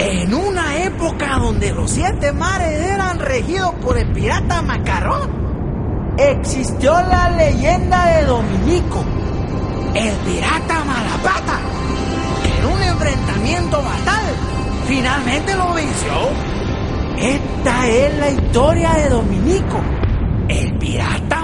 En una época donde los 7 mares eran regidos por el pirata Macarrón, existió la leyenda de Dominico, el pirata Malapata, que en un enfrentamiento fatal finalmente lo venció. Esta es la historia de Dominico, el pirata